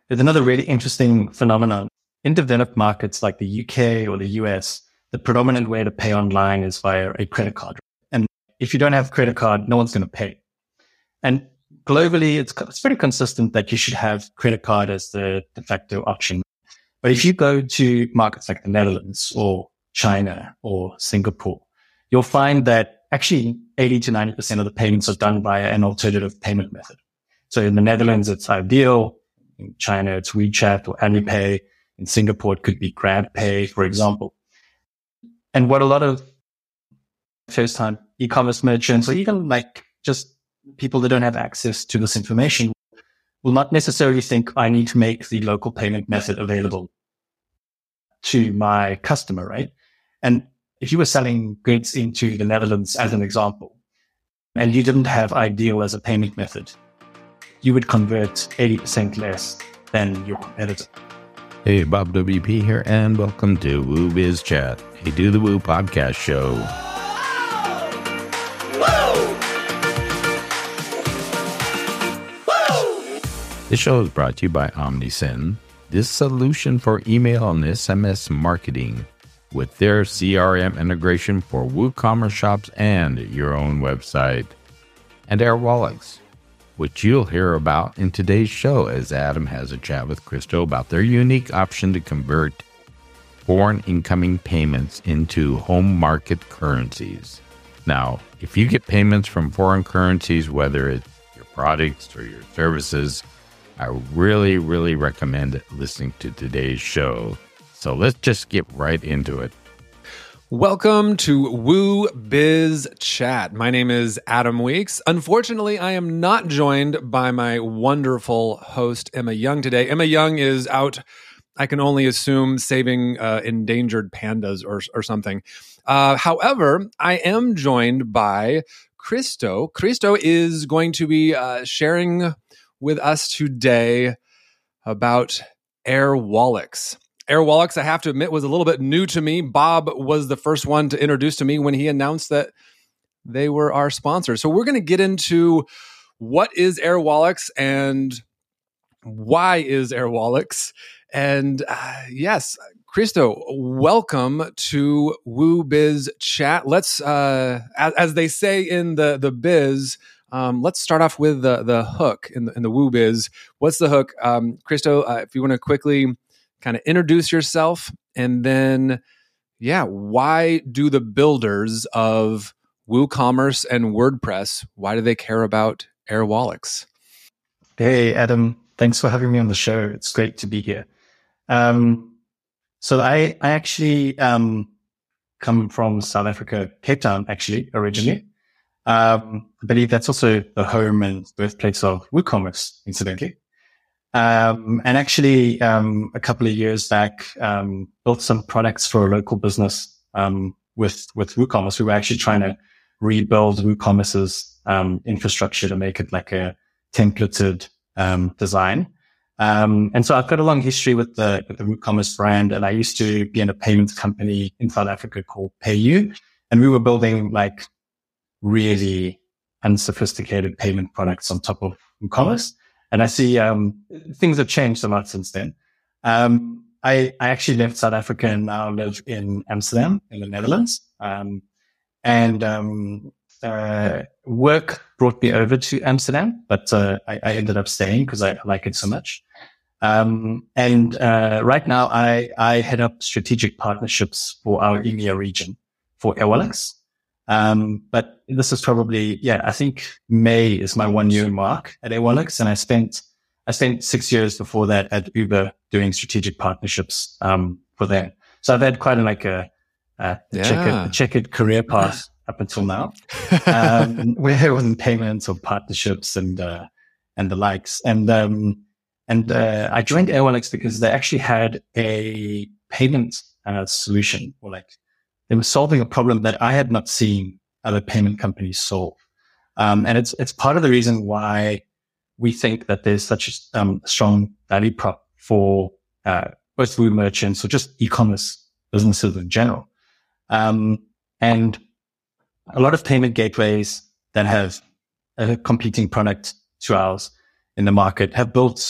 there's another really interesting phenomenon. In developed markets like the UK or the US, the predominant way to pay online is via a credit card. And if you don't have a credit card, no one's going to pay. And globally, it's pretty consistent that you should have credit card as the de facto option. But if you go to markets like the Netherlands or China or Singapore, you'll find that actually 80 to 90% of the payments are done via an alternative payment method. So in the Netherlands, it's iDEAL. In China, it's WeChat or Alipay. In Singapore, it could be GrabPay, for example. And what a lot of first-time e-commerce merchants, or even like just people that don't have access to this information, will not necessarily think I need to make the local payment method available to my customer, right? And if you were selling goods into the Netherlands, as an example, and you didn't have iDEAL as a payment method, you would convert 80% less than your competitor. Hey, Bob WP here, and welcome to Woo Biz Chat, a Do the Woo podcast show. This show is brought to you by OmniSend, this solution for email and SMS marketing with their CRM integration for WooCommerce shops and your own website. And Airwallex, which you'll hear about in today's show as Adam has a chat with Christo about their unique option to convert foreign incoming payments into home market currencies. Now, if you get payments from foreign currencies, whether it's your products or your services, I really recommend listening to today's show. So let's just get right into it. Welcome to Woo Biz Chat. My name is Adam Weeks. Unfortunately, I am not joined by my wonderful host, Emma Young, today. Emma Young is out, I can only assume, saving endangered pandas or something. However, I am joined by Christo. Christo is going to be sharing with us today about Airwallex. Airwallex, I have to admit, was a little bit new to me. Bob was the first one to introduce to me when he announced that they were our sponsor. So we're going to get into what is Airwallex and why is Airwallex. And yes, Christo, welcome to Woo Biz Chat. Let's, as they say in the biz, let's start off with the hook in the Woo Biz. What's the hook? Christo, if you want to quickly kind of introduce yourself, and then, why do the builders of WooCommerce and WordPress, why do they care about Airwallex? Hey, Adam. Thanks for having me on the show. It's great to be here. So I actually come from South Africa, Cape Town, actually, originally. I believe that's also the home and birthplace of WooCommerce, incidentally. And actually, a couple of years back, built some products for a local business, with WooCommerce. We were actually trying to rebuild WooCommerce's, infrastructure to make it like a templated, design. And so I've got a long history with the WooCommerce brand, and I used to be in a payments company in South Africa called PayU, and we were building like really unsophisticated payment products on top of WooCommerce. And I see, things have changed a lot since then. I actually left South Africa and now live in Amsterdam in the Netherlands. Work brought me over to Amsterdam, but, I ended up staying because I like it so much. Right now I head up strategic partnerships for our EMEA region for Airwallex. But this is probably, I think May is my 1 year mark at Airwallex. And I spent 6 years before that at Uber doing strategic partnerships, for them. So I've had quite a checkered career path up until now, where it wasn't payments or partnerships and the likes. And I joined Airwallex because they actually had a payment, solution, or like, they were solving a problem that I had not seen other payment companies solve. And it's part of the reason why we think that there's such a strong value prop for both Woo merchants or just e-commerce businesses in general. And a lot of payment gateways that have a competing product to ours in the market have built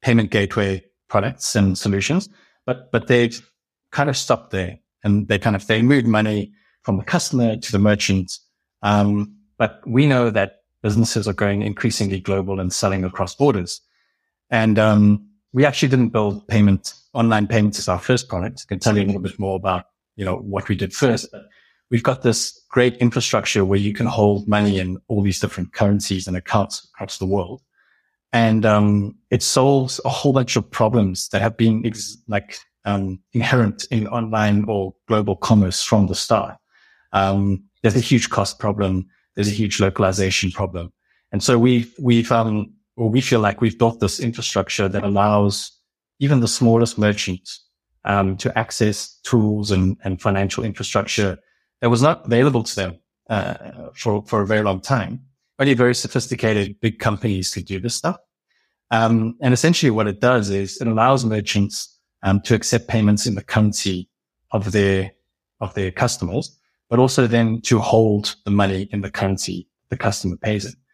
payment gateway products and solutions, but they've kind of stopped there, and they moved money from the customer to the merchant. But we know that businesses are going increasingly global and selling across borders. And we actually didn't build online payments as our first product. I can tell you a little bit more about, what we did first. But we've got this great infrastructure where you can hold money in all these different currencies and accounts across the world. And it solves a whole bunch of problems that have been inherent in online or global commerce from the start. There's a huge cost problem. There's a huge localization problem. And so we feel like we've built this infrastructure that allows even the smallest merchants to access tools and financial infrastructure that was not available to them for a very long time. Only very sophisticated big companies could do this stuff. And essentially what it does is it allows merchants to accept payments in the currency of their customers, but also then to hold the money in the currency the customer pays it.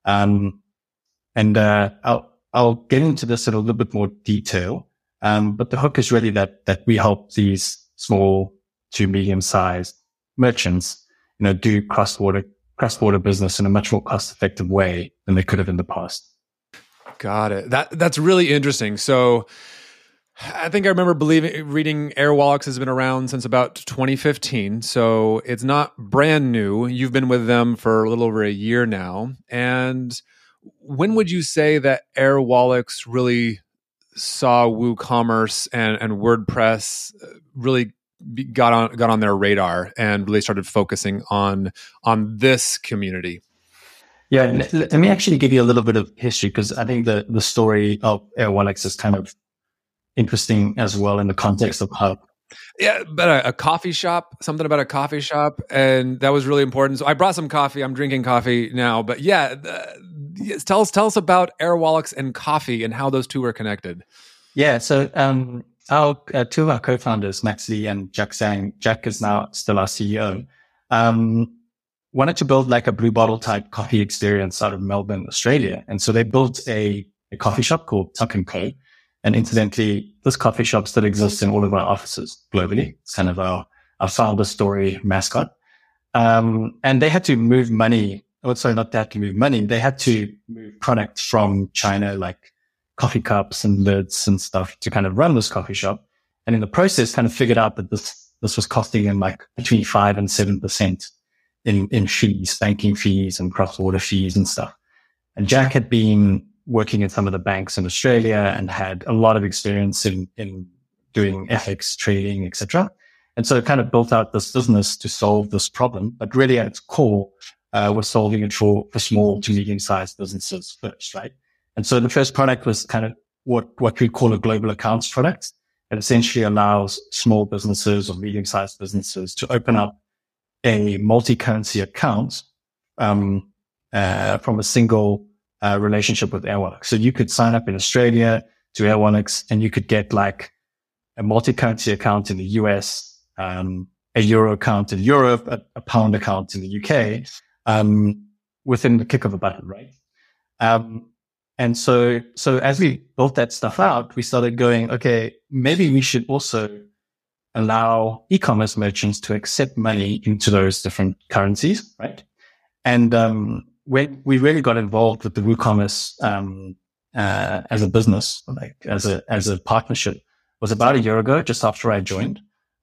I'll get into this in a little bit more detail. But the hook is really that we help these small to medium-sized merchants, do cross-border business in a much more cost-effective way than they could have in the past. Got it. That's really interesting. So I think I remember reading Airwallex has been around since about 2015. So it's not brand new. You've been with them for a little over a year now. And when would you say that Airwallex really saw WooCommerce and WordPress really got on their radar and really started focusing on this community? Yeah, let me actually give you a little bit of history, because I think the story of Airwallex is kind of interesting as well in the context of how. Yeah, but a coffee shop, something about a coffee shop, and that was really important. So I brought some coffee. I'm drinking coffee now, but yeah, tell us about Airwallex and coffee and how those two are connected. Yeah, so our two of our co-founders, Max Lee and Jack Zhang. Jack is now still our CEO. Wanted to build like a blue bottle type coffee experience out of Melbourne, Australia, and so they built a coffee shop called Tuck & Co. And incidentally, this coffee shop still exists in all of our offices globally. It's kind of our founder story mascot. And they had to move money. Oh, sorry, not that to move money. They had to move products from China, like coffee cups and lids and stuff, to kind of run this coffee shop. And in the process, kind of figured out that this was costing them like between 5 and 7% in fees, banking fees and cross-border fees and stuff. And Jack had been working in some of the banks in Australia and had a lot of experience in doing FX trading, etc. And so it kind of built out this business to solve this problem. But really at its core, we're solving it for small to medium-sized businesses first, right? And so the first product was kind of what we call a global accounts product. It essentially allows small businesses or medium-sized businesses to open up a multi-currency account from a single relationship with Airwallex. So you could sign up in Australia to Airwallex and you could get like a multi-currency account in the US, a euro account in Europe, a pound account in the UK, within the click of a button, right? And so as we built that stuff out, we started going, okay, maybe we should also allow e-commerce merchants to accept money into those different currencies, right? And when we really got involved with the WooCommerce as a business, like as a partnership, was about a year ago, just after I joined.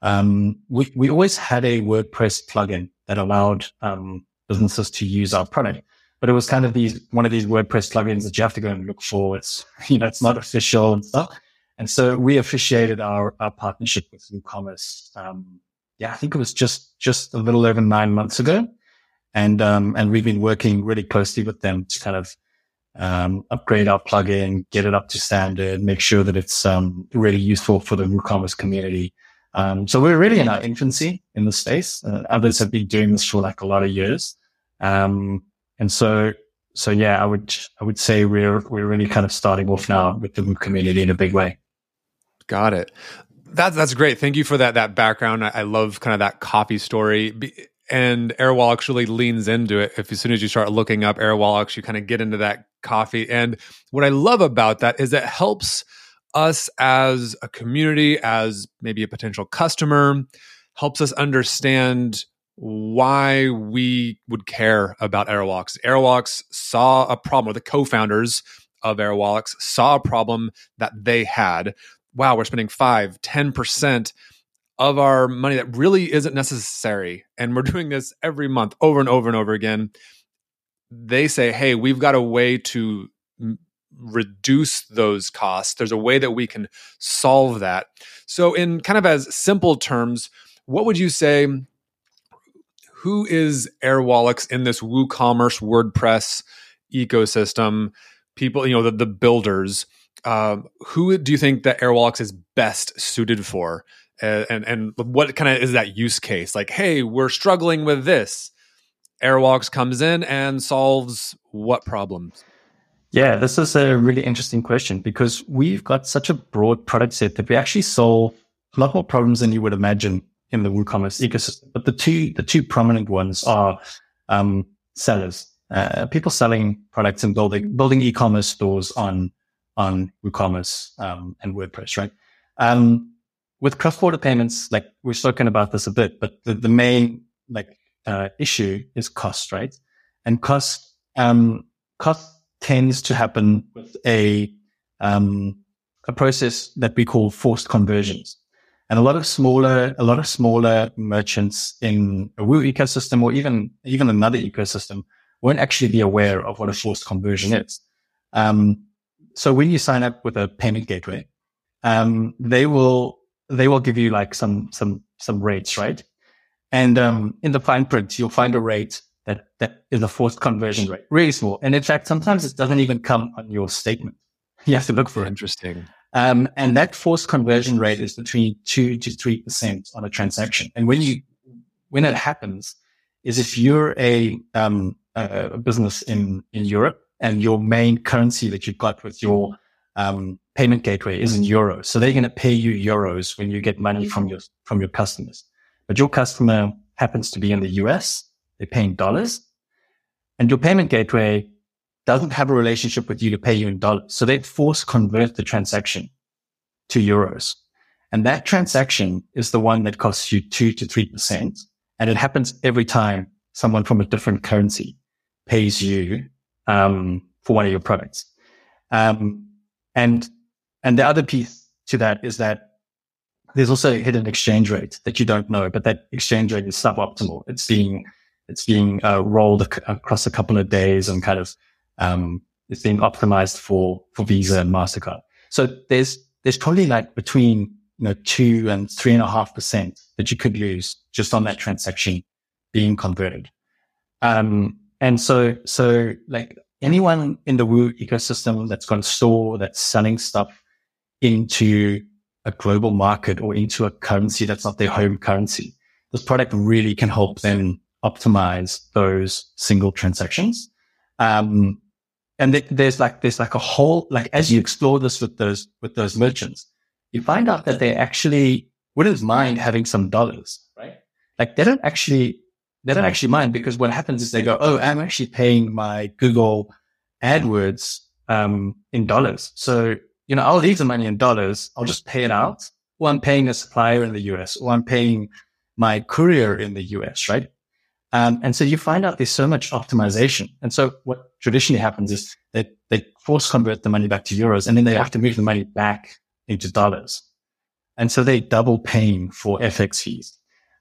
We always had a WordPress plugin that allowed businesses to use our product, but it was kind of one of these WordPress plugins that you have to go and look for. It's it's not official and stuff. And so we officiated our partnership with WooCommerce. I think it was just a little over 9 months ago. And we've been working really closely with them to kind of, upgrade our plugin, get it up to standard, make sure that it's, really useful for the WooCommerce community. So we're really in our infancy in the space. Others have been doing this for like a lot of years. And so yeah, I would say we're really kind of starting off now with the Woo community in a big way. Got it. That's great. Thank you for that background. I love kind of that coffee story. And Airwallex really leans into it. As soon as you start looking up Airwallex, you kind of get into that coffee. And what I love about that is it helps us as a community, as maybe a potential customer, helps us understand why we would care about Airwallex. Airwallex saw a problem, or the co-founders of Airwallex saw a problem that they had. Wow, we're spending 5, 10% of our money that really isn't necessary. And we're doing this every month over and over and over again. They say, hey, we've got a way to reduce those costs. There's a way that we can solve that. So in kind of as simple terms, what would you say, who is Airwallex in this WooCommerce WordPress ecosystem? People, the builders, who do you think that Airwallex is best suited for? And what kind of is that use case? Like, hey, we're struggling with this. Airwallex comes in and solves what problems? Yeah, this is a really interesting question because we've got such a broad product set that we actually solve a lot more problems than you would imagine in the WooCommerce ecosystem. But the two prominent ones are sellers, people selling products and building e-commerce stores on WooCommerce and WordPress, right? With cross-border payments, like we've spoken about this a bit, but the main issue is cost, right? And cost tends to happen with a process that we call forced conversions. And a lot of smaller merchants in a Woo ecosystem or even another ecosystem won't actually be aware of what a forced conversion is. So when you sign up with a payment gateway, they will give you like some rates, right? And in the fine print, you'll find a rate that is a forced conversion rate, really small. And in fact, sometimes it doesn't even come on your statement. You have to look for it. Interesting. And that forced conversion rate is between 2 to 3% on a transaction. And when it happens, is if you're a business in Europe and your main currency that you've got with your payment gateway is in euros, so they're going to pay you euros when you get money from your customers. But your customer happens to be in the US, they're paying dollars, and your payment gateway doesn't have a relationship with you to pay you in dollars. So they force convert the transaction to euros. And that transaction is the one that costs you 2 to 3%. And it happens every time someone from a different currency pays you, for one of your products. And the other piece to that is that there's also a hidden exchange rate that you don't know, but that exchange rate is suboptimal. It's being rolled across a couple of days and kind of, it's being optimized for Visa and MasterCard. So there's probably like between, 2 and 3.5% that you could lose just on that transaction being converted. And so like anyone in the Woo ecosystem that's got a store that's selling stuff into a global market or into a currency that's not their home currency, this product really can help them optimize those single transactions. And there's like a whole, like, as you explore this with those merchants, you find out that they actually wouldn't mind having some dollars, right? Like they don't actually mind, because what happens is they go, oh, I'm actually paying my Google AdWords, in dollars. So, I'll leave the money in dollars. I'll just pay it out. Or I'm paying a supplier in the US, or I'm paying my courier in the US, right? And so you find out there's so much optimization. And so what traditionally happens is that they force convert the money back to euros, and then they have to move the money back into dollars. And so they double paying for FX fees.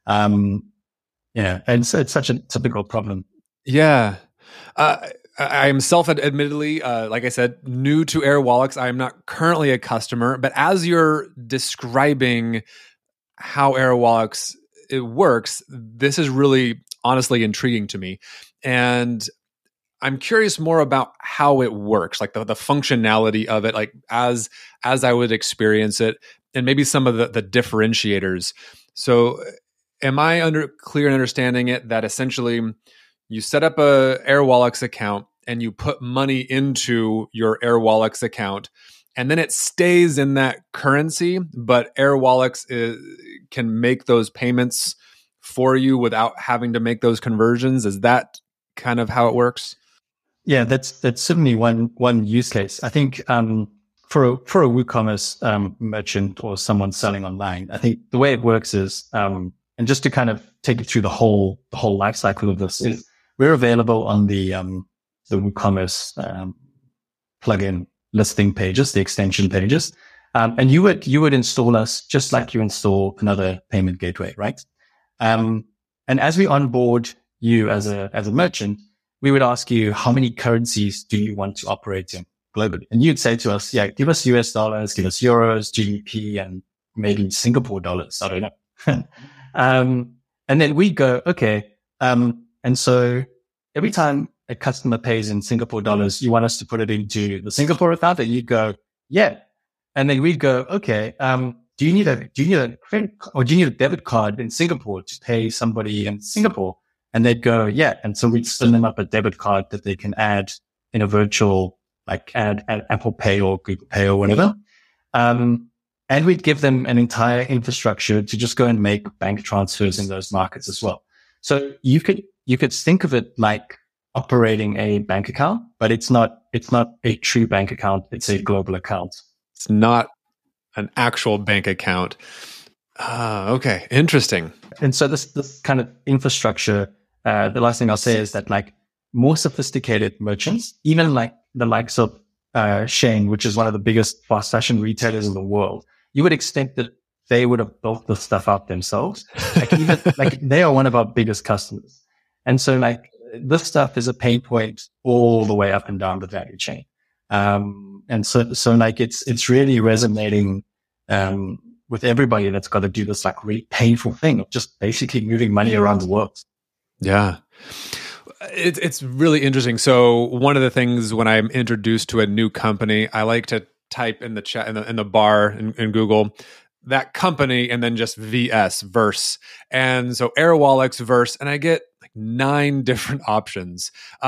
And so it's such a typical problem. Yeah. I am admittedly, like I said, new to Airwallex. I am not currently a customer, but as you're describing how Airwallex it works, this is really honestly intriguing to me. And I'm curious more about how it works, like the functionality of it, like as I would experience it, and maybe some of the differentiators. So am I clear in understanding it that essentially you set up a Airwallex account and you put money into your Airwallex account, and then it stays in that currency, but Airwallex can make those payments for you without having to make those conversions? Is that kind of how it works? Yeah, that's certainly one use case. I think for a WooCommerce merchant or someone selling online, I think the way it works is and just to kind of take you through the whole life cycle of this is we're available on the WooCommerce plugin listing pages, the extension pages. And you would install us just like you install another payment gateway, right? And as we onboard you as a merchant, we would ask you, how many currencies do you want to operate in globally? And you'd say to us, yeah, give us US dollars, give us euros, GBP, and maybe Singapore dollars. I don't know. And then we go, okay. And so every time a customer pays in Singapore dollars, you want us to put it into the Singapore account? And you'd go, yeah. And then we'd go, okay, do you need a credit or do you need a debit card in Singapore to pay somebody in Singapore? And they'd go, yeah. And so we'd send them up a debit card that they can add in a virtual, like add Apple Pay or Google Pay or whatever. And we'd give them an entire infrastructure to just go and make bank transfers in those markets as well. So you could think of it like operating a bank account, but it's not a true bank account. It's a global account. It's not an actual bank account. Okay. Interesting. And so this kind of infrastructure, the last thing I'll say is that like more sophisticated merchants, even like the likes of Shein, which is one of the biggest fast fashion retailers in the world, you would expect that they would have built this stuff out themselves. Like even like they are one of our biggest customers. And so like this stuff is a pain point all the way up and down the value chain. And so like it's really resonating with everybody that's got to do this like really painful thing of just basically moving money around the world. Yeah. It's really interesting. So one of the things when I'm introduced to a new company, I like to type in the chat in the bar in Google that company and then just VS Verse. And so Airwallex Verse, and I get like 9 different options.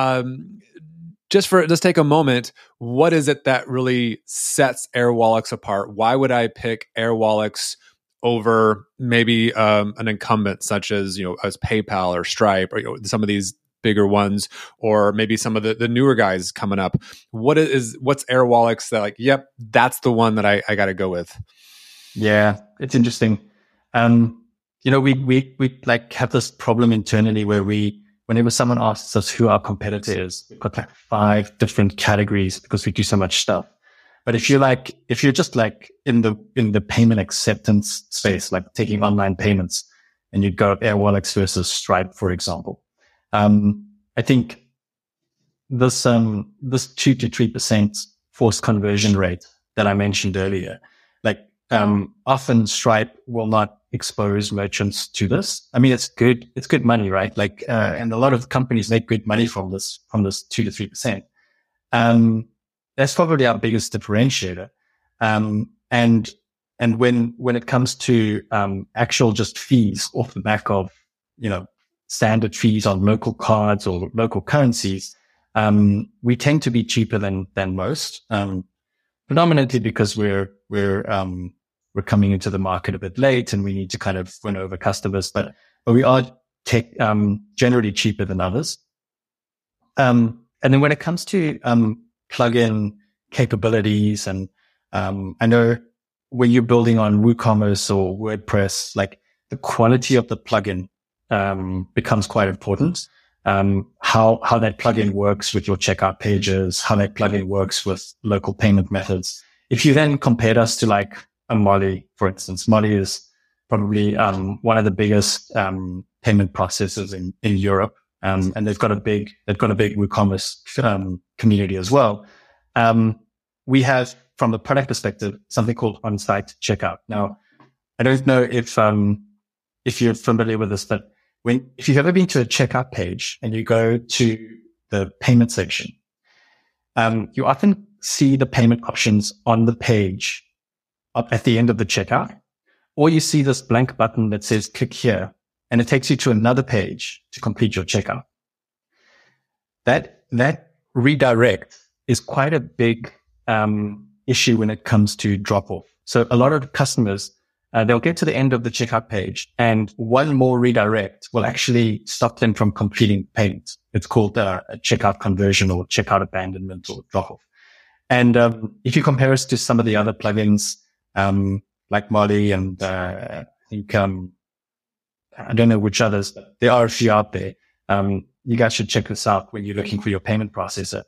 Let's take a moment. What is it that really sets Airwallex apart? Why would I pick Airwallex over maybe an incumbent such as as PayPal or Stripe or some of these bigger ones, or maybe some of the newer guys coming up? What's Airwallex that like, yep, that's the one that I got to go with? Yeah, it's interesting. We like have this problem internally where whenever someone asks us who our competitor is, we've got like 5 different categories because we do so much stuff. But if you're just like in the payment acceptance space, like taking online payments, and you'd go Airwallex versus Stripe, for example, I think this 2 to 3% forced conversion rate that I mentioned earlier, like often Stripe will not expose merchants to this. I mean, it's good money, right? Like, and a lot of companies make good money from this 2 to 3%. That's probably our biggest differentiator. And when it comes to, actual just fees off the back of, standard fees on local cards or local currencies, we tend to be cheaper than most, predominantly because we're coming into the market a bit late and we need to kind of win over customers, but we are generally cheaper than others. And then when it comes to, plugin capabilities and, I know when you're building on WooCommerce or WordPress, like the quality of the plugin, becomes quite important. How that plugin works with your checkout pages, how that plugin works with local payment methods. If you then compared us to like a Molly, for instance, Molly is probably, one of the biggest, payment processors in Europe. And they've got a big WooCommerce, community as well. We have, from the product perspective, something called on-site checkout. Now, I don't know if you're familiar with this, but if you've ever been to a checkout page and you go to the payment section, you often see the payment options on the page up at the end of the checkout, or you see this blank button that says click here, and it takes you to another page to complete your checkout. That redirect is quite a big issue when it comes to drop off. So a lot of customers they'll get to the end of the checkout page, and one more redirect will actually stop them from completing payments. It's called a checkout conversion or checkout abandonment or drop off. And if you compare us to some of the other plugins, like Molly and I think I don't know which others, but there are a few out there. You guys should check this out when you're looking for your payment processor.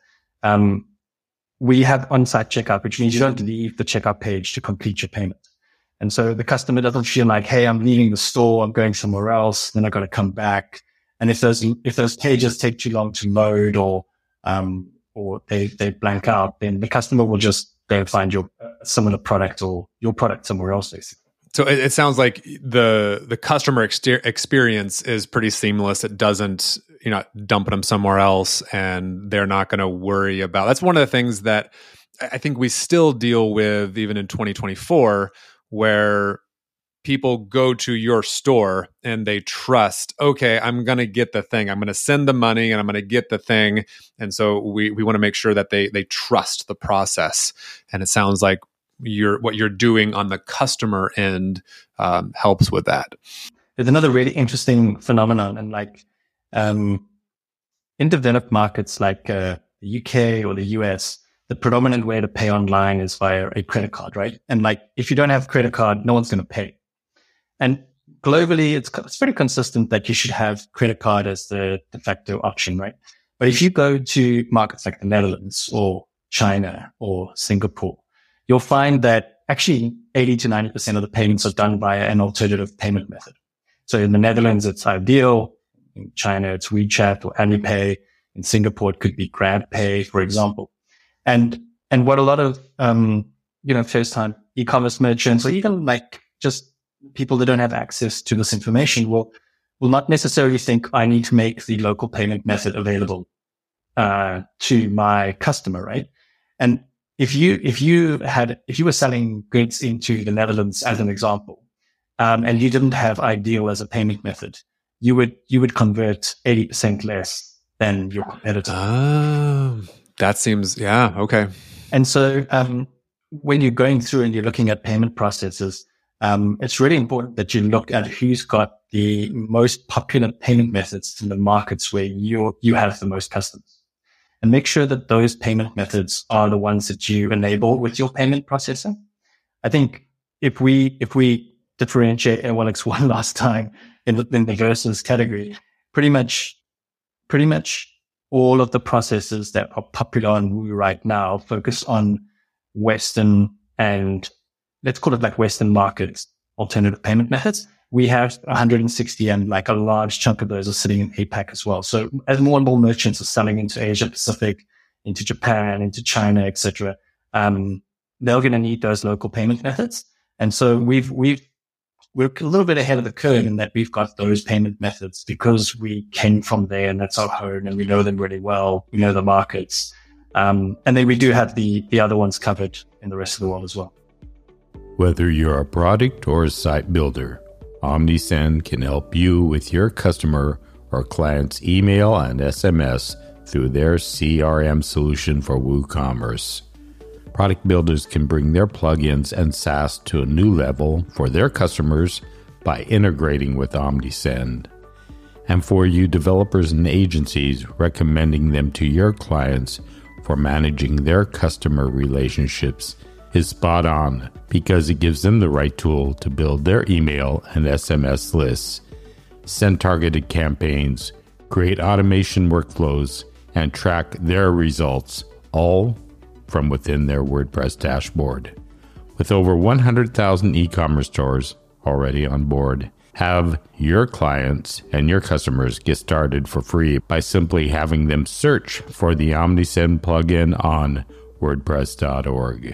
We have on-site checkout, which means you don't leave the checkout page to complete your payment. And so the customer doesn't feel like, hey, I'm leaving the store, I'm going somewhere else, then I've got to come back. And if those pages take too long to load or they blank out, then the customer will just go find your similar product or your product somewhere else, basically. So it sounds like the customer experience is pretty seamless. It doesn't, dumping them somewhere else, and they're not going to worry about. That's one of the things that I think we still deal with even in 2024, where people go to your store and they trust, okay, I'm going to get the thing. I'm going to send the money and I'm going to get the thing. And so we want to make sure that they trust the process. And it sounds like what you're doing on the customer end helps with that. There's another really interesting phenomenon, and in developed markets like the UK or the US, the predominant way to pay online is via a credit card, right? And if you don't have a credit card, no one's going to pay. And globally, it's pretty consistent that you should have credit card as the de facto option, right? But if you go to markets like the Netherlands or China or Singapore, you'll find that actually 80 to 90% of the payments are done via an alternative payment method. So in the Netherlands, it's Ideal. In China, it's WeChat or Alipay. In Singapore, it could be GrabPay, for example. And what a lot of, first-time e-commerce merchants or even just people that don't have access to this information will not necessarily think I need to make the local payment method available to my customer, right? And if you were selling goods into the Netherlands as an example, and you didn't have Ideal as a payment method, you would convert 80% less than your competitor. That seems, yeah, okay. And so when you're going through and you're looking at payment processes, it's really important that you look at who's got the most popular payment methods in the markets where you have the most customers, and make sure that those payment methods are the ones that you enable with your payment processor. I think if we differentiate Airwallex one last time in the versus category, pretty much all of the processes that are popular on Woo right now focus on Western and let's call it Western markets, alternative payment methods. We have 160 and a large chunk of those are sitting in APAC as well. So as more and more merchants are selling into Asia Pacific, into Japan, into China, etc., they're going to need those local payment methods. And so we're a little bit ahead of the curve in that we've got those payment methods because we came from there and that's our home and we know them really well. We know the markets. And then we do have the other ones covered in the rest of the world as well. Whether you're a product or a site builder, OmniSend can help you with your customer or client's email and SMS through their CRM solution for WooCommerce. Product builders can bring their plugins and SaaS to a new level for their customers by integrating with OmniSend. And for you developers and agencies, recommending them to your clients for managing their customer relationships is spot on because it gives them the right tool to build their email and SMS lists, send targeted campaigns, create automation workflows, and track their results, all from within their WordPress dashboard. With over 100,000 e-commerce stores already on board, have your clients and your customers get started for free by simply having them search for the OmniSend plugin on WordPress.org.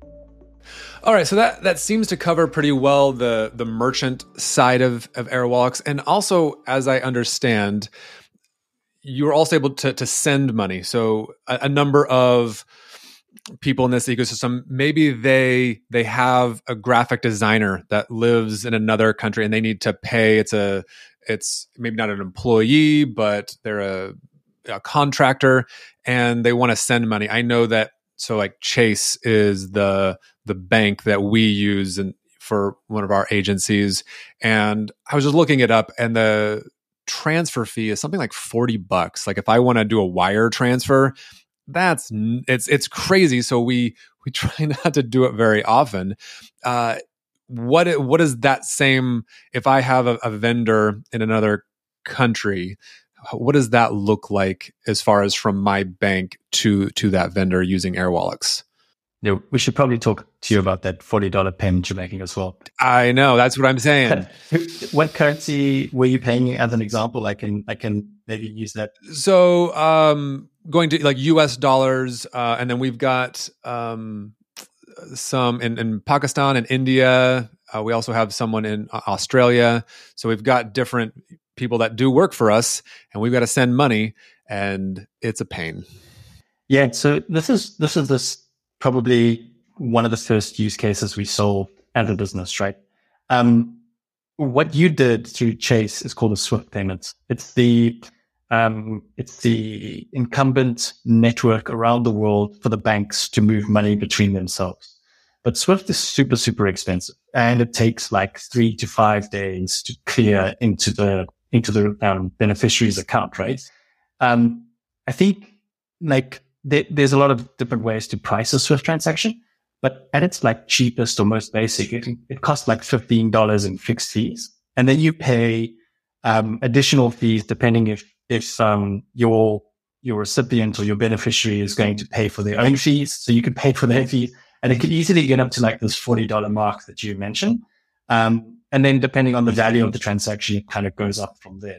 All right, so that seems to cover pretty well the merchant side of Airwallex. And also, as I understand, you're also able to send money. So a number of people in this ecosystem, maybe they have a graphic designer that lives in another country and they need to pay. It's maybe not an employee, but they're a contractor and they want to send money. I know that. So Chase is the bank that we use for one of our agencies, and I was just looking it up, and the transfer fee is something like $40. Like if I want to do a wire transfer, it's crazy. So we try not to do it very often. What is that same, if I have a vendor in another country, what does that look like as far as from my bank to that vendor using Airwallex? Yeah, we should probably talk to you about that $40 payment you're making as well. I know, that's what I'm saying. What currency were you paying as an example? I can maybe use that. So going to like US dollars, and then we've got some in Pakistan and India. We also have someone in Australia. So we've got different people that do work for us, and we've got to send money, and it's a pain. Yeah. So this is probably one of the first use cases we solved as a business, right? What you did through Chase is called a SWIFT payment. It's the incumbent network around the world for the banks to move money between themselves. But SWIFT is super, super expensive, and it takes like 3 to 5 days to clear into the beneficiary's account, right? I think like there's a lot of different ways to price a SWIFT transaction, but at its like cheapest or most basic, it costs like $15 in fixed fees. And then you pay, additional fees depending if your recipient or your beneficiary is going to pay for their own fees. So you could pay for their fees, and it could easily get up to like this $40 mark that you mentioned. And then depending on the value of the transaction, it kind of goes up from there.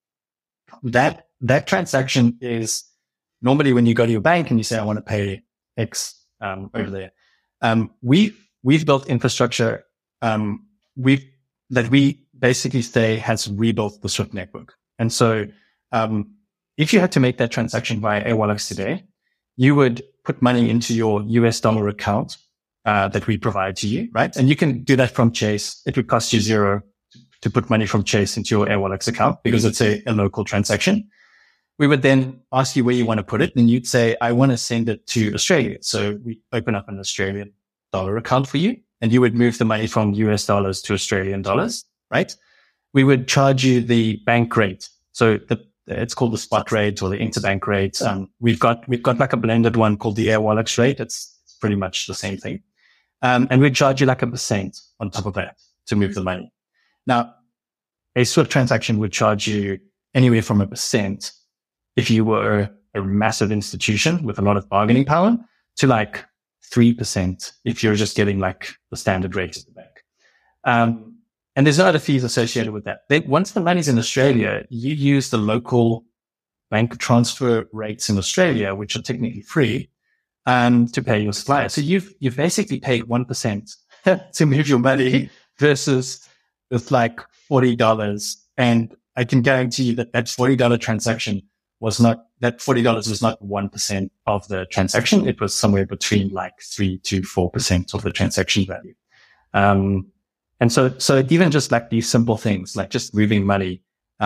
That transaction is normally when you go to your bank and you say, I want to pay X, over there. We've built infrastructure, that we basically say has rebuilt the SWIFT network. And so, if you had to make that transaction via Airwallex today, you would put money into your US dollar account, that we provide to you, right? And you can do that from Chase. It would cost you $0 to put money from Chase into your Airwallex account because it's a local transaction. We would then ask you where you want to put it, and you'd say, I want to send it to Australia. So we open up an Australian dollar account for you, and you would move the money from US dollars to Australian dollars, right? We would charge you the bank rate. So it's called the spot rate or the interbank rate. We've got like a blended one called the Airwallex rate. It's pretty much the same thing. And we charge you like 1% on top of that to move the money. Now, a SWIFT transaction would charge you anywhere from 1% if you were a massive institution with a lot of bargaining power to like 3% if you're just getting like the standard rate at the bank. And there's no other fees associated with that. Once the money's in Australia, you use the local bank transfer rates in Australia, which are technically free, to pay your supplier. So you've basically paid 1% to move your money versus with like $40. And I can guarantee you that $40 transaction was not 1% of the transaction. It was somewhere between like 3 to 4% of the transaction value. And so even just like these simple things, like just moving money,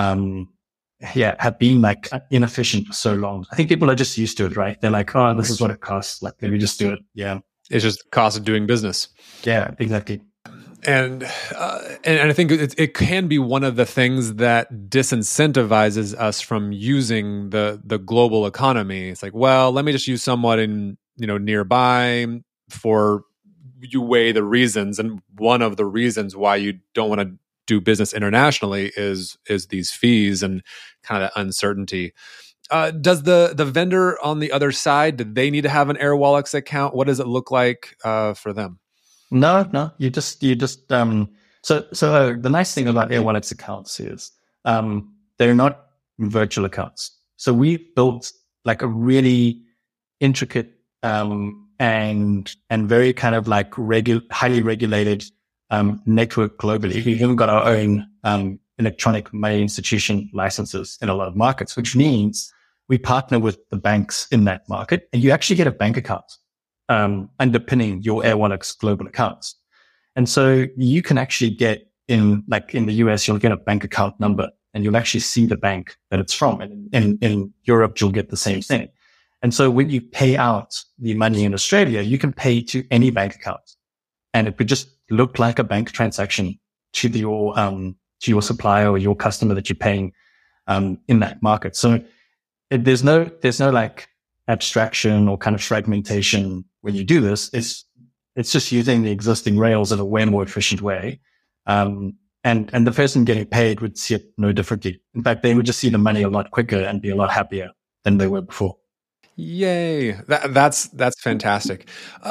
have been like inefficient for so long. I think people are just used to it, right? They're like, oh, this is what it costs. Like, let me just do it. Yeah. It's just the cost of doing business. Yeah, exactly. And I think it can be one of the things that disincentivizes us from using the global economy. It's like, well, let me just use someone in, nearby for you weigh the reasons. And one of the reasons why you don't want to do business internationally is these fees and kind of the uncertainty. Does the vendor on the other side, do they need to have an Airwallex account? What does it look like for them? No. You just so the nice thing about Airwallex accounts is they're not virtual accounts. So we built like a really intricate and very kind of like highly regulated network globally. We've even got our own electronic money institution licenses in a lot of markets, which means we partner with the banks in that market, and you actually get a bank account underpinning your Airwallex global accounts. And so you can actually get in the US, you'll get a bank account number and you'll actually see the bank that it's from. And in Europe, you'll get the same thing. And so when you pay out the money in Australia, you can pay to any bank account, and it would just look like a bank transaction to your supplier or your customer that you're paying in that market. So there's no like abstraction or kind of fragmentation when you do this. It's just using the existing rails in a way more efficient way. And the person getting paid would see it no differently. In fact, they would just see the money a lot quicker and be a lot happier than they were before. Yay. That's fantastic.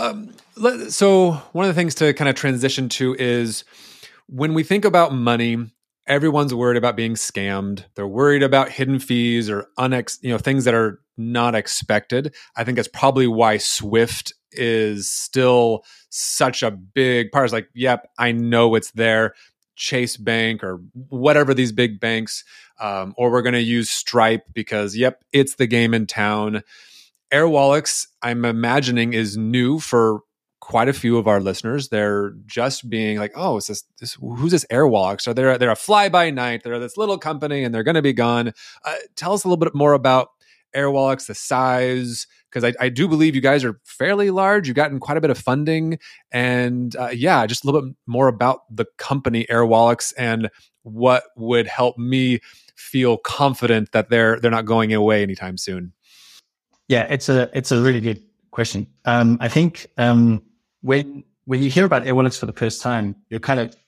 So one of the things to kind of transition to is when we think about money, everyone's worried about being scammed. They're worried about hidden fees or things that are not expected. I think that's probably why Swift is still such a big part. It's like, yep, I know it's there. Chase Bank or whatever these big banks, or we're going to use Stripe because, yep, it's the game in town. Airwallex, I'm imagining, is new for quite a few of our listeners. They're just being like, oh, is this who's this Airwallex? So they're a fly-by-night. They're this little company and they're going to be gone. Tell us a little bit more about Airwallex, the size, because I do believe you guys are fairly large. You've gotten quite a bit of funding. And just a little bit more about the company Airwallex and what would help me feel confident that they're not going away anytime soon. Yeah, it's a really good question. I think when you hear about Airwallex for the first time, it's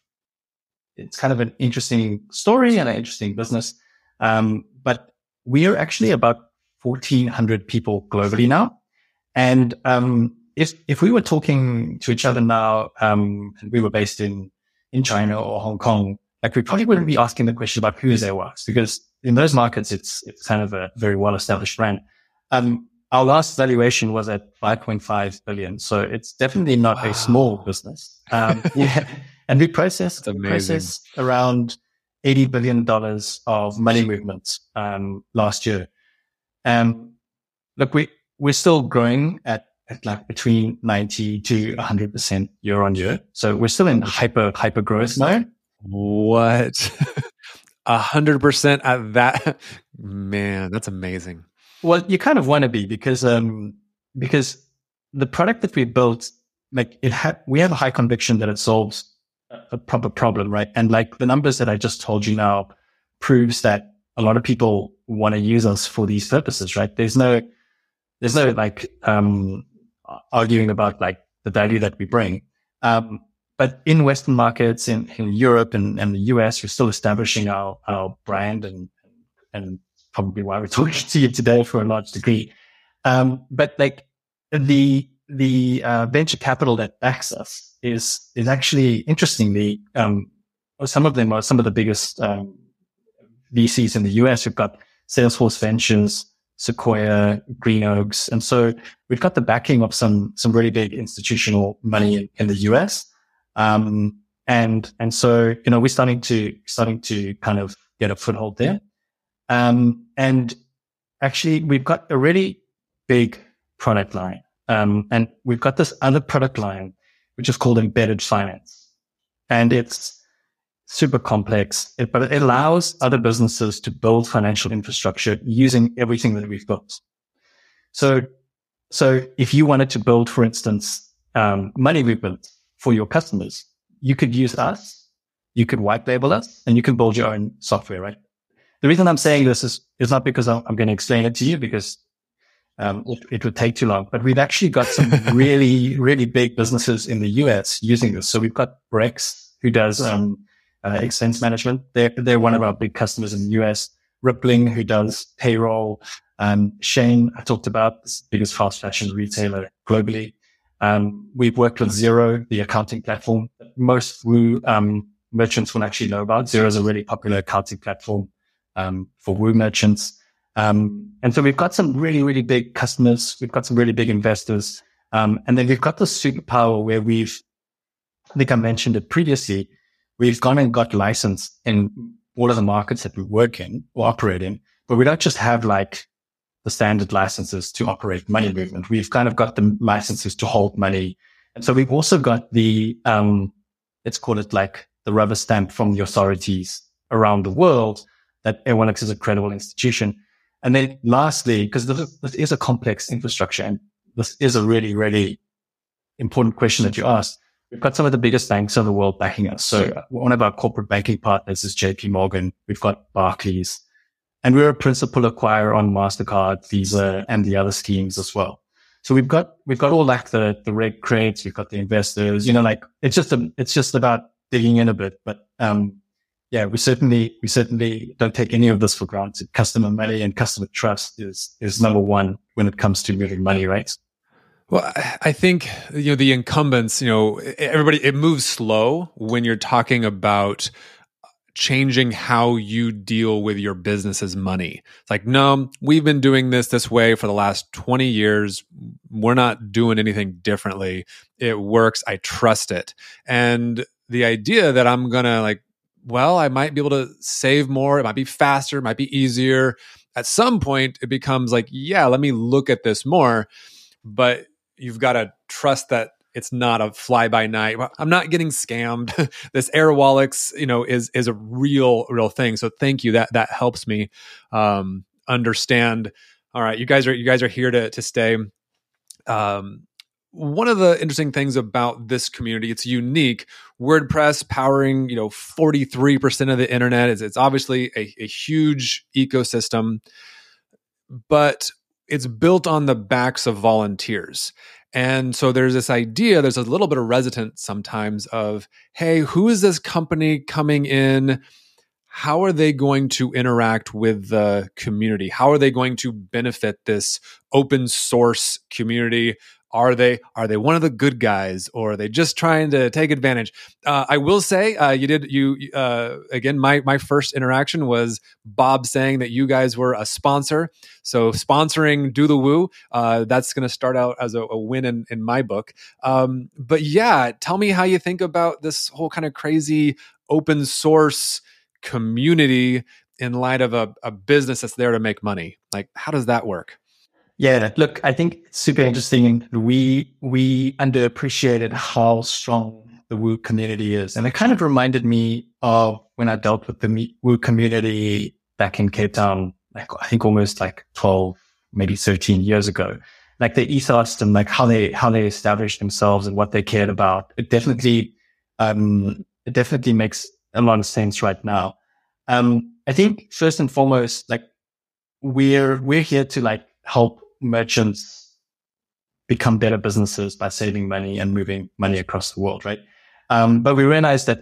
kind of an interesting story and an interesting business. But we are actually about 1,400 people globally now. And if we were talking to each other now, and we were based in China or Hong Kong, like we probably wouldn't be asking the question about who is Airwallex, because in those markets it's kind of a very well established brand. Our last valuation was at 5.5 billion. So it's definitely not a small business. And we processed around $80 billion of money movements, last year. Look, we're still growing at like between 90 to 100% year on year. So we're still in hyper growth mode. What? 100% at that? Man, that's amazing. Well, you kind of want to be because the product that we built, like we have a high conviction that it solves a proper problem, right? And like the numbers that I just told you now proves that a lot of people want to use us for these purposes, right? There's no like, arguing about like the value that we bring. But in Western markets, in Europe and the US, we're still establishing our brand and probably why we're talking to you today for a large degree. But like the venture capital that backs us is actually interestingly, some of them are some of the biggest, VCs in the US. We've got Salesforce Ventures, Sequoia, Green Oaks. And so we've got the backing of some really big institutional money in the US. And so, we're starting to kind of get a foothold there. And actually we've got a really big product line. And we've got this other product line, which is called embedded finance. And it's super complex, but it allows other businesses to build financial infrastructure using everything that we've built. So if you wanted to build, for instance, money movement for your customers, you could use us, you could white label us, and you can build your own software, right? The reason I'm saying this is not because I'm going to explain it to you, because it would take too long, but we've actually got some really, really big businesses in the US using this. So we've got Brex, who does expense management. They're one of our big customers in the US. Rippling, who does payroll. Shane, I talked about, this biggest fast fashion retailer globally. We've worked with Xero, the accounting platform. Most Woo merchants will actually know about. Xero is a really popular accounting platform for Woo merchants. And so we've got some really, really big customers. We've got some really big investors. And then we've got this superpower where I think I mentioned it previously, we've gone and got licensed in all of the markets that we work in or operate in, but we don't just have like the standard licenses to operate money movement. We've kind of got the licenses to hold money. And so we've also got the, let's call it like the rubber stamp from the authorities around the world that Airwallex is a credible institution. And then lastly, because this is a complex infrastructure, and this is a really, really important question that you asked, we've got some of the biggest banks in the world backing us. So one of our corporate banking partners is JP Morgan. We've got Barclays, and we're a principal acquirer on MasterCard, Visa, and the other schemes as well. So we've got all like the reg crates, we've got the investors, like it's just about digging in a bit. But, yeah, we certainly don't take any of this for granted. Customer money and customer trust is number one when it comes to moving money, right? Well, I think, the incumbents, everybody, it moves slow when you're talking about changing how you deal with your business's money. It's like, no, we've been doing this way for the last 20 years. We're not doing anything differently. It works. I trust it. And the idea that I'm going to I might be able to save more. It might be faster. It might be easier. At some point, it becomes like, yeah, let me look at this more. But you've got to trust that it's not a fly by night. I'm not getting scammed. This AirWallex, is a real thing. So thank you. That helps me understand. All right, you guys are here to stay. One of the interesting things about this community, it's unique. WordPress powering 43% of the internet. It's obviously a huge ecosystem, but it's built on the backs of volunteers. And so there's this idea, there's a little bit of resistance sometimes of, hey, who is this company coming in? How are they going to interact with the community? How are they going to benefit this open source community? Are they one of the good guys, or are they just trying to take advantage? I will say, again, my first interaction was Bob saying that you guys were a sponsor. So sponsoring Do the Woo, that's going to start out as a win in my book. But yeah, tell me how you think about this whole kind of crazy open source community in light of a business that's there to make money. Like, how does that work? Yeah, look, I think it's super interesting. We underappreciated how strong the Woo community is. And it kind of reminded me of when I dealt with the Woo community back in Cape Town, I think almost 12, maybe 13 years ago. The ethos and how they established themselves and what they cared about. It definitely makes a lot of sense right now. I think first and foremost, we're here to help merchants become better businesses by saving money and moving money across the world, right? But we realized that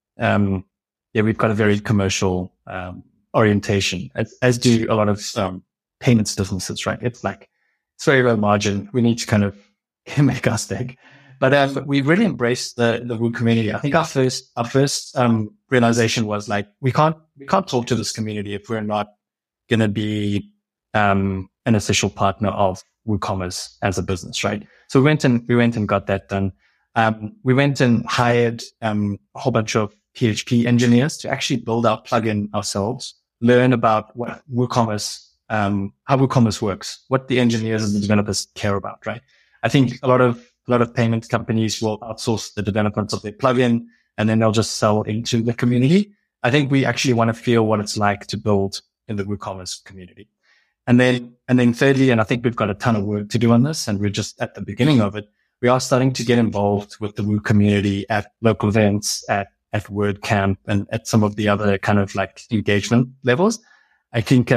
we've got a very commercial orientation, as do a lot of payments businesses, right? It's very low margin. We need to kind of make our stake. But we really embraced the Woo community. I think our first realization was we can't talk to this community if we're not going to be an official partner of WooCommerce as a business, right? So we went and got that done. We went and hired a whole bunch of PHP engineers to actually build our plugin ourselves, learn about what WooCommerce, how WooCommerce works, what the engineers and the developers care about, right? I think a lot of payment companies will outsource the development of their plugin and then they'll just sell into the community. I think we actually want to feel what it's like to build in the WooCommerce community. And then thirdly, and I think we've got a ton of work to do on this, and we're just at the beginning of it, we are starting to get involved with the Woo community at local events, at WordCamp, and at some of the other kind of engagement levels. I think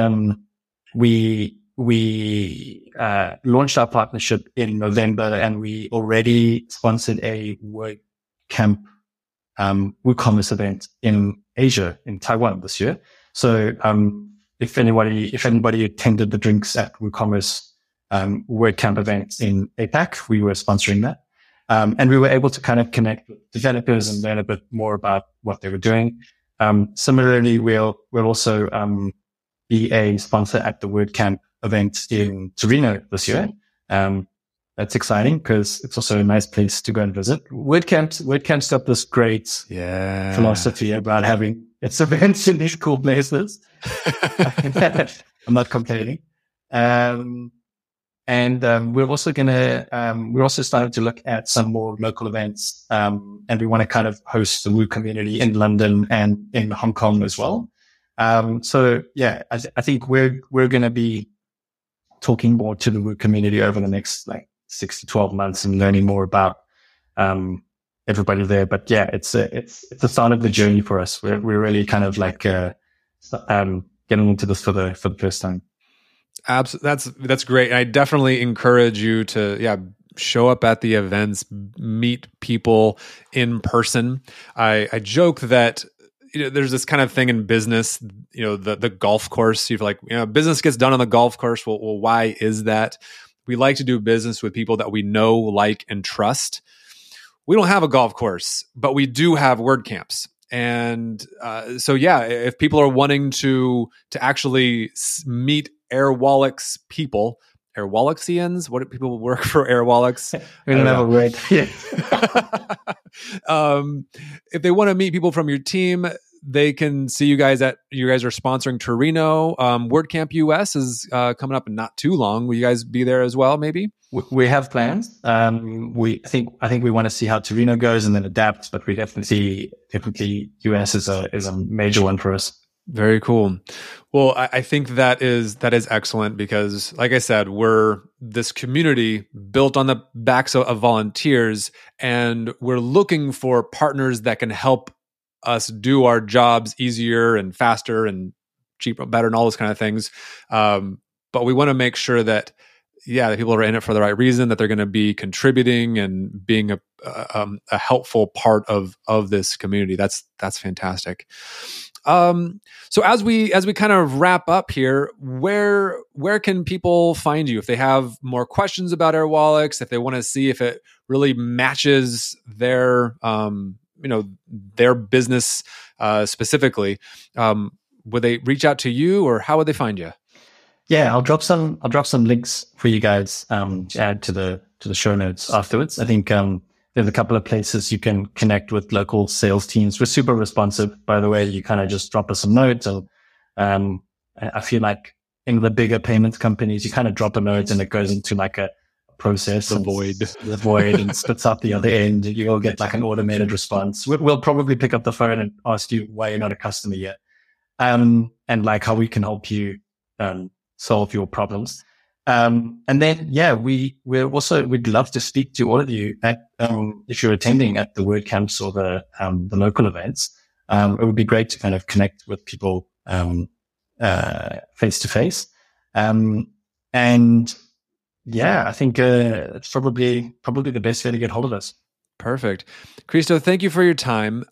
we launched our partnership in November, and we already sponsored a WordCamp WooCommerce event in Asia, in Taiwan this year. So if anybody attended the Drinks at WooCommerce WordCamp events in APAC, we were sponsoring that. And we were able to kind of connect with developers and learn a bit more about what they were doing. Similarly, we'll also be a sponsor at the WordCamp event in Torino this year. That's exciting because it's also a nice place to go and visit. WordCamp's got this great philosophy about having its events in these cool places. I'm not complaining. And we're also starting to look at some more local events. And we want to kind of host the Woo community in London and in Hong Kong as well. So yeah, I think we're going to be talking more to the Woo community over the next 6 to 12 months and learning more about, everybody there. But yeah, it's the start of the journey for us. We're really kind of like getting into this for the first time. Absolutely, that's great. I definitely encourage you to show up at the events, meet people in person. I joke that there's this kind of thing in business, the golf course. You're like, business gets done on the golf course. Well, why is that? We like to do business with people that we know, like, and trust. We don't have a golf course, but we do have WordCamps. And if people are wanting to actually meet Airwallex people, Airwallexians, what do people work for Airwallex? We don't have a word. Yeah. If they want to meet people from your team, they can see you guys are sponsoring Torino. WordCamp US is coming up in not too long. Will you guys be there as well? Maybe we have plans. I think we want to see how Torino goes and then adapt. But we definitely US is a major one for us. Very cool. Well, I think that is excellent because, like I said, we're this community built on the backs of volunteers, and we're looking for partners that can help us do our jobs easier and faster and cheaper, better, and all those kind of things. But we want to make sure that the people are in it for the right reason, that they're going to be contributing and being a helpful part of this community. That's fantastic. So as we kind of wrap up here, where can people find you if they have more questions about Airwallex, if they want to see if it really matches their their business specifically? Would they reach out to you, or how would they find you? Yeah, I'll drop some links for you guys to add to the show notes afterwards. I think there's a couple of places you can connect with local sales teams. We're super responsive, by the way. You kind of just drop us a note. And I feel like in the bigger payments companies, you kind of drop a note and it goes into like a process. The void and spits out the other end. You'll get like an automated response. We'll probably pick up the phone and ask you why you're not a customer yet. And like how we can help you solve your problems. And then, we'd love to speak to all of you at, if you're attending at the WordCamps or the local events. It would be great to kind of connect with people, face to face. I think, it's probably the best way to get hold of us. Perfect. Christo, thank you for your time.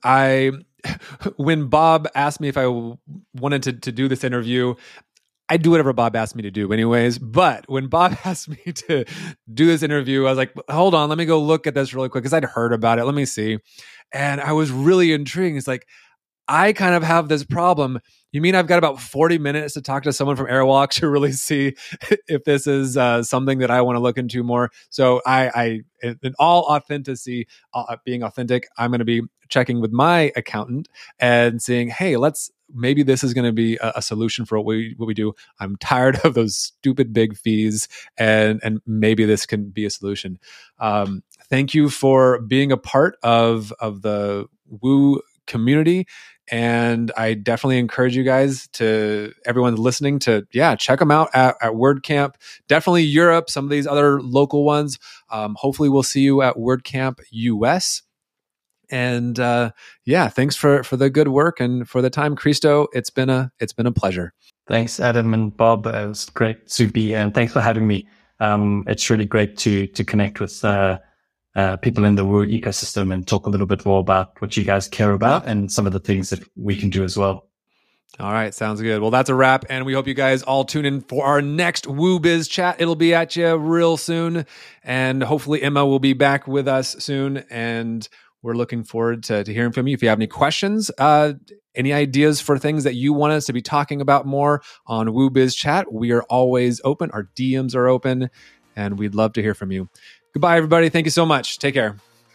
When Bob asked me if I wanted to do this interview, I do whatever Bob asked me to do anyways. But when Bob asked me to do this interview, I was like, hold on, let me go look at this really quick because I'd heard about it. Let me see. And I was really intrigued. It's like, I kind of have this problem. You mean I've got about 40 minutes to talk to someone from Airwallex to really see if this is something that I want to look into more? So I in all authenticity, being authentic, I'm going to be checking with my accountant and saying, hey, maybe this is going to be a solution for what we do. I'm tired of those stupid big fees, and maybe this can be a solution. Thank you for being a part of the Woo community. And I definitely encourage you guys everyone listening to, check them out at WordCamp. Definitely Europe, some of these other local ones. Hopefully we'll see you at WordCamp US. And thanks for the good work and for the time, Christo. It's been a pleasure. Thanks, Adam and Bob. It was great to be, and thanks for having me. It's really great to connect with people in the Woo ecosystem and talk a little bit more about what you guys care about and some of the things that we can do as well. All right. Sounds good. Well, that's a wrap. And we hope you guys all tune in for our next Woo Biz chat. It'll be at you real soon. And hopefully Emma will be back with us soon. And we're looking forward to hearing from you. If you have any questions, any ideas for things that you want us to be talking about more on Woo Biz chat, we are always open. Our DMs are open and we'd love to hear from you. Goodbye, everybody. Thank you so much. Take care.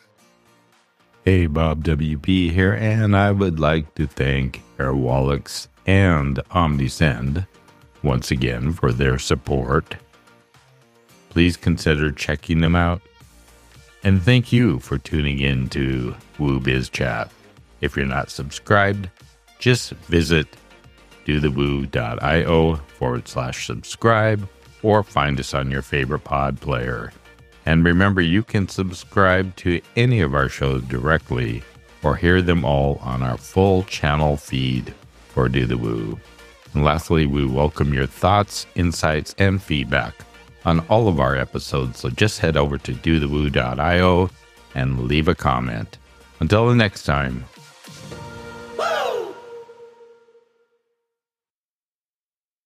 Hey, Bob WP here, and I would like to thank Airwallex and OmniSend once again for their support. Please consider checking them out. And thank you for tuning in to Woo Biz Chat. If you're not subscribed, just visit dothewoo.io/subscribe or find us on your favorite pod player. And remember, you can subscribe to any of our shows directly or hear them all on our full channel feed for Do the Woo. And lastly, we welcome your thoughts, insights, and feedback on all of our episodes. So just head over to dothewoo.io and leave a comment. Until the next time. Woo!